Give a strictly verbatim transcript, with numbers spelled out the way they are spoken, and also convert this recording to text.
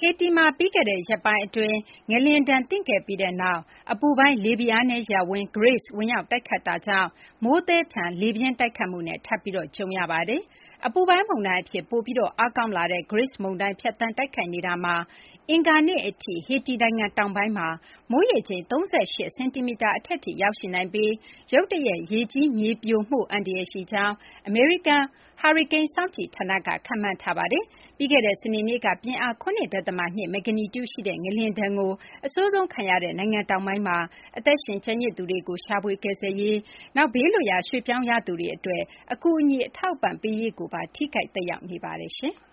ဟေတီမှာ ပြီးခဲ့တဲ့ ရက်ပိုင်းအတွင်း ငလျင်ဒဏ်သင့်ခဲ့ပြီးနောက် အပူပိုင်း လေဖိအားနည်းရပ်ဝန်း Grace ဝင်ရောက်တိုက်ခတ်တာကြောင့် မိုးသည်းထန် လေပြင်းတိုက်ခတ်မှုနဲ့ ထပ်ပြီး ကြုံရပါတယ်။ အပူပိုင်းမုန်တိုင်းအဖြစ် ပိုပြီး အားကောင်းလာတဲ့ Grace မုန်တိုင်း ဖြတ်သန်းတိုက်ခတ်နေတာမှာ အင်္ဂါနေ့အထိ ဟေတီနိုင်ငံတောင်ပိုင်းမှာ မိုးရေချိန် ၃၈ စင်တီမီတာ အထက်ထိ ရောက်ရှိနိုင်ပြီး ရုတ်တရက် ရေကြီးမြေပြိုမှု အန္တရာယ်ရှိကြောင်း အမေရိကန် ဟာရီကိန်းစောင့်ကြည့်ဌာနက ခန့်မှန်းထားပါတယ်။ ပြီးခဲ့တဲ့ စနေနေ့က ပြင်းအား ၇ ဒသမ ၂ မဂ္ဂနီကျူရှိတဲ့ ငလျင်ဒဏ်ကို အဆိုးဆုံးခံရတဲ့ နိုင်ငံတောင်ပိုင်းမှာ အသက်ရှင် ကျန်ရစ်သူတွေကို ရှာဖွေကယ်ဆယ်ရေး၊ နောက် ဘေးလွတ်ရာ ရွှေ့ပြောင်းရသူတွေအတွက် အကူအညီ အထောက်အပံ့ပေးရေးကိုပါ ထိခိုက်သက်ရောက်နေပါတယ်။